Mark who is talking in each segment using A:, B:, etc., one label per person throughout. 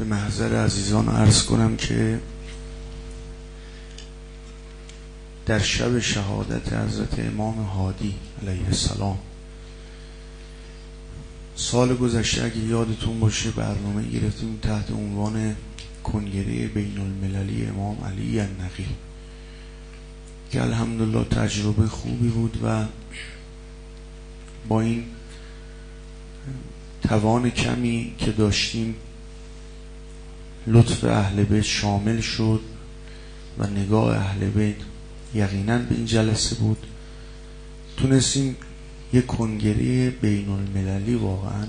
A: به محضر عزیزان عرض کنم که در شب شهادت حضرت امام هادی علیه السلام سال گذشته اگه یادتون باشه برنامه گرفتیم تحت عنوان کنگره بین المللی امام علی النقی که الحمدلله تجربه خوبی بود و با این توان کمی که داشتیم لطف اهل بیت شامل شد و نگاه اهل بیت یقینا به این جلسه بود. تونستیم یک کنگره بین المللی واقعا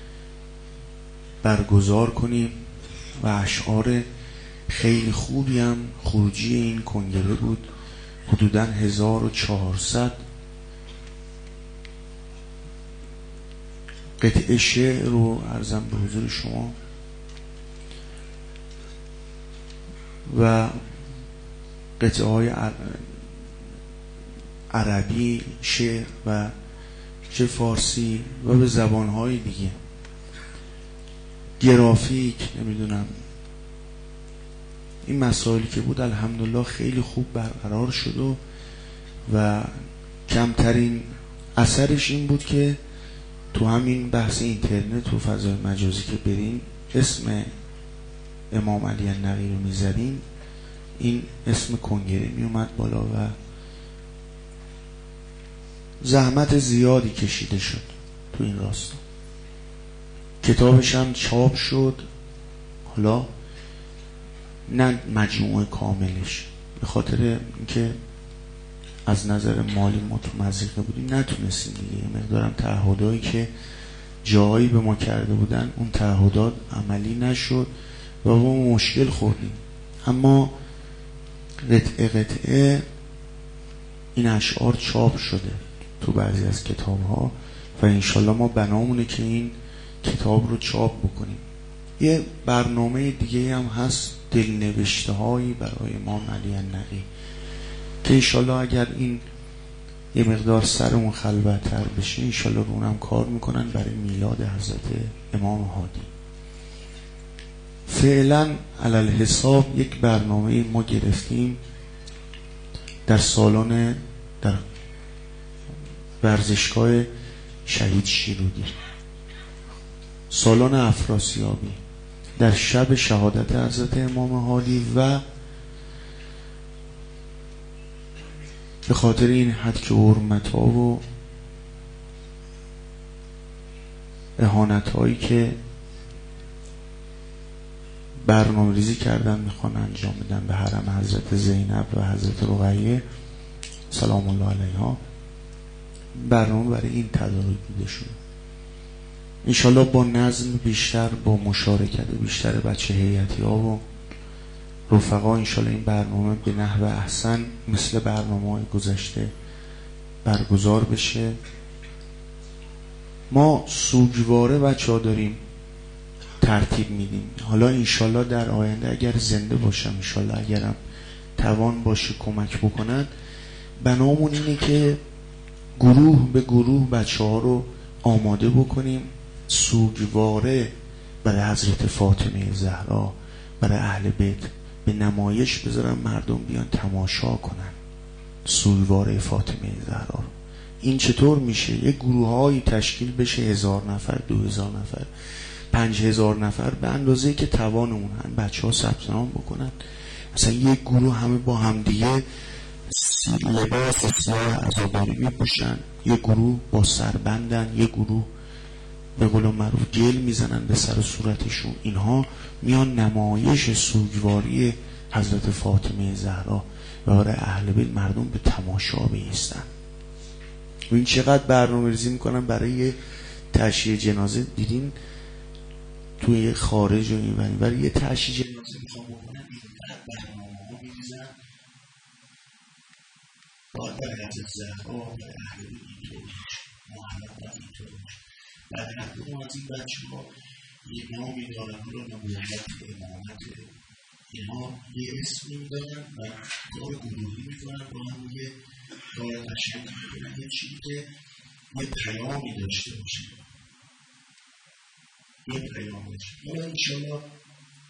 A: برگزار کنیم و اشعار خیلی خوبی هم خروجی این کنگره بود. حدوداً 1400 قطعه شعر رو عرضم به حضور شما و قطعه های عربی شعر و چه فارسی و به زبانهای دیگه گرافیک نمیدونم این مسائلی که بود الحمدلله خیلی خوب برقرار شد و کمترین اثرش این بود که تو همین بحث اینترنت و فضای مجازی که برین اسم امام علی النقی رو میزدین این اسم کنگره میومد بالا و زحمت زیادی کشیده شد تو این راستا. کتابش هم چاپ شد، حالا نه مجموعه کاملش به خاطر اینکه از نظر مالی ما تو مضیقه بودیم نتونستیم دیگه، یه مقدارم تعهدایی که جایی به ما کرده بودن اون تعهدات عملی نشد و ما مشکل خوردیم. اما قطعه قطعه این اشعار چاپ شده تو بعضی از کتاب ها و انشالله ما بنامونه که این کتاب رو چاپ بکنیم. یه برنامه دیگه هم هست دلنوشته هایی برای امام علی النقی که انشالله اگر این یه مقدار سرمون خلوت‌تر بشه انشالله رو اونم کار میکنن برای میلاد حضرت امام هادی. فعلا علل حساب یک برنامه ما گرفتیم در سالن در ورزشگاه شهید شیرودی، سالن افراسیابی، در شب شهادت حضرت امام هادی و به خاطر این حد که حرمت ها و اهانت هایی که برنامه ریزی کردن میخوان انجام بدن به حرم حضرت زینب و حضرت رقیه سلام الله علیها، برنامه برای این تدارک دیده شده. انشالله با نظم بیشتر، با مشارکت بیشتر بچه هیئتی ها و رفقا انشالله این برنامه به نحو احسن مثل برنامه های گذشته برگزار بشه. ما سوگواره بچه ها داریم ترتیب میدیم، حالا انشالله در آینده اگر زنده باشم انشالله اگرم توان باشه کمک بکنن بنامون اینه که گروه به گروه بچه ها رو آماده بکنیم سوگواره برای حضرت فاطمه زهرا برای اهل بیت به نمایش بذارن، مردم بیان تماشا کنن سوگواره فاطمه زهرا. این چطور میشه؟ یک گروه‌هایی تشکیل بشه 1000 نفر 2000 نفر 5000 نفر به اندازه‌ای که توانمون هم بچه‌ها ثبت نام بکنن، مثلا یک گروه همه با هم دیگه لباس سیاه عزاداری میپوشن، یک گروه با سربندن، یک گروه به قول معروف گل میزنن به سر و صورتشون، اینها میان نمایش سوگواری حضرت فاطمه زهرا و برای اهل بیت مردم به تماشا بایستن. و این چقدر برنامه ریزی میکنن برای تشییع جنازه. دیدین توی خارج و این ولی یه تشییع جنازه میخوام بکنن اینقدر برنامه ها میریزن باید برای حضرت زهرا برای اهل بیت اینطور محمد باید اینطور بعد حتی از این بچه ها یه نامی دارن رو نبویت امامت اینا یه اسمی میدارن و کار گروهی میکنن با هم یه کار قشنگ میکنن یه چیزی که یه پیامی داشته باشه، یه پیام باشه. حالا انشاءالله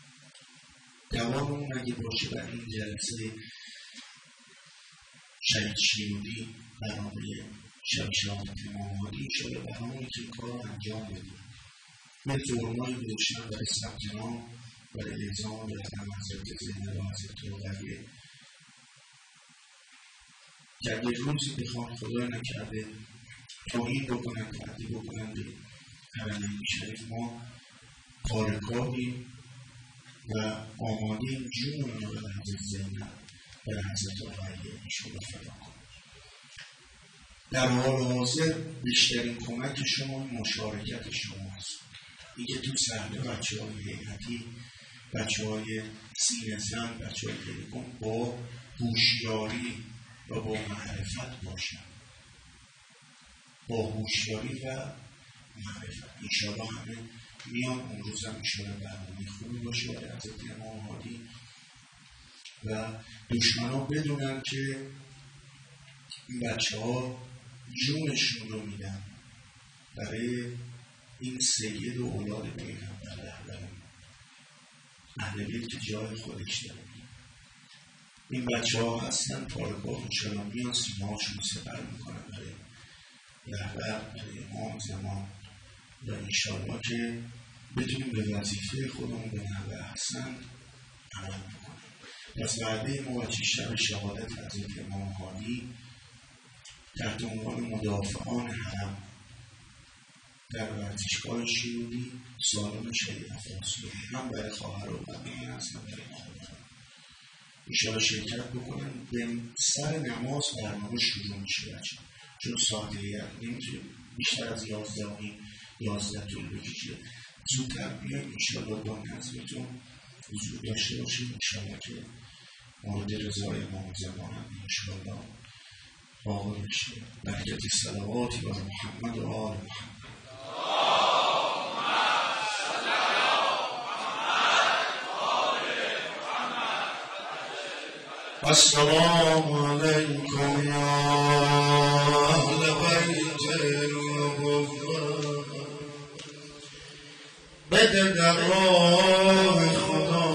A: توانمون اگه باشه در این جلسه شهید شیرودی برنامه شب شهادت امام مهدی انشاءالله برنامه که کار انجام بدیم یه فرمای روشن برای ثبت نام برای الزام به قدم حضرت زینب و حضرت رقیه که اگه روزی بخوام خدا نکرده توهین بکنن تعدی بکنن به حرمین شریف ما کارکاهیم و آمادیم جون رو به حضرت زینب و حضرت رقیه انشاءالله فدا کنیم. در حال حاضر بیشترین کمک شما مشارکت شماست. دیگه تو صحنه بچه‌های هیئتی، بچه‌های سینه‌زن، بچه‌های تلکن با هوشیاری و با معرفت باشن. با هوشیاری و معرفت. انشاءالله همه میان اون روز هم انشاءالله برنامه خوبی باشه برای حضرت امام مهدی و دشمنان بدونن که این بچه‌ها جونشون رو میدن برای این سید و اولاد پیغمبر رهبرمون اهل بیت که جای خودش داره. این بچه‌ها هستن پارک‌ها انشاءالله میان سینه‌هاشون رو سپر میکنن برای رهبر، برای امام زمان و انشاءالله که بتونیم به وظیفه خودمون به نحو احسن عمل بکنیم. پس وعده ما و شب شهادت حضرت امام مهدی تحت عنوان مدافعان حرم در ورزشگاه شیرودی سالن شهید افراسیاب هم برای خواهر و برای هستن برای خودم انشاءالله شرکت بکنن. به سر نماز برنامه شروع میشه بچه چون ساعته نمیتونه بیشتر از 11 طول بکشه. زودتر بیاین انشاءالله با نظمتون حضور داشته باشیم انشاءالله که مورد رضای امام زمان هم انشاءالله واقع بشه. برکت صلواتی بر محمد و آل محمد. السلام علیکم یا اهل بیت النبوة بده در راه خدا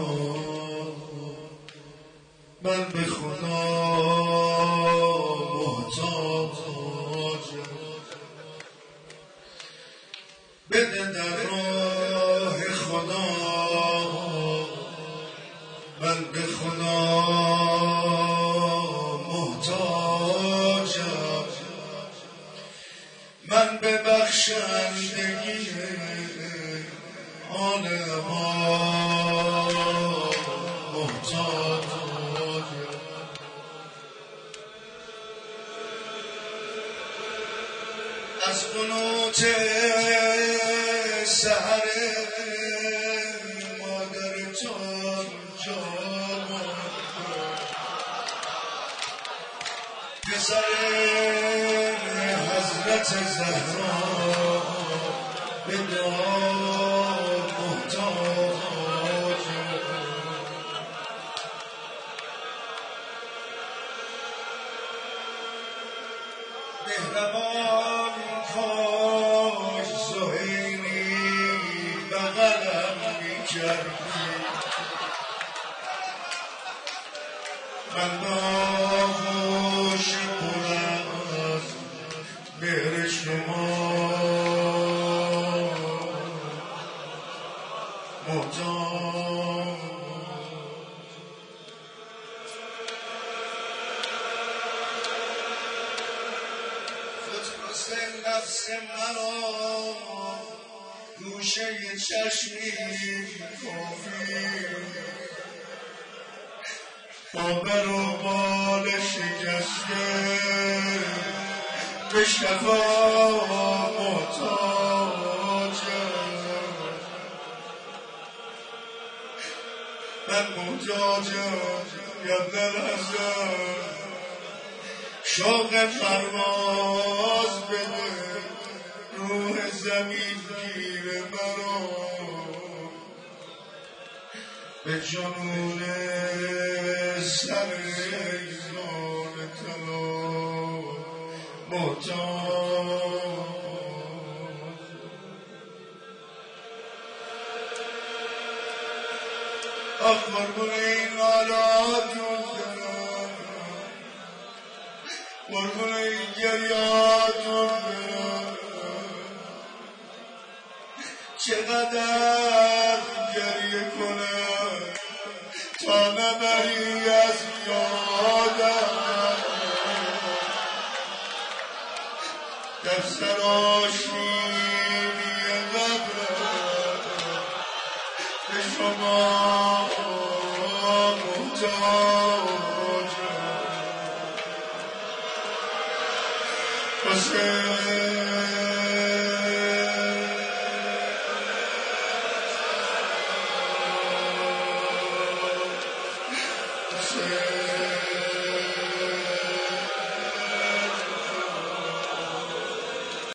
A: من به خدا محتاجم بده در راه خدا من به خدا محتاجم من به بخشندگی عالما محتاجم از قنوت سحر مادرتان جان پسر حضرت زهرا به دعا محتاج مهربان کاش زهیری بغلم میکردی من ناخوش پرم از مهر شما محتاج فترس نفس مرا گوشه چشمی کافی با بر و بال شکسته به شفا محتاجم من محتاجم یاد نرزم شوق پرواز بده روح زمین گیر مرا به جنون سر ایزان طلا محتاج قربون این حالاتون برم، قربون این گریاتون برم. چقدر گریه کنم تا نبری از یادم، در سراشیبی قبرم به شما محتاج.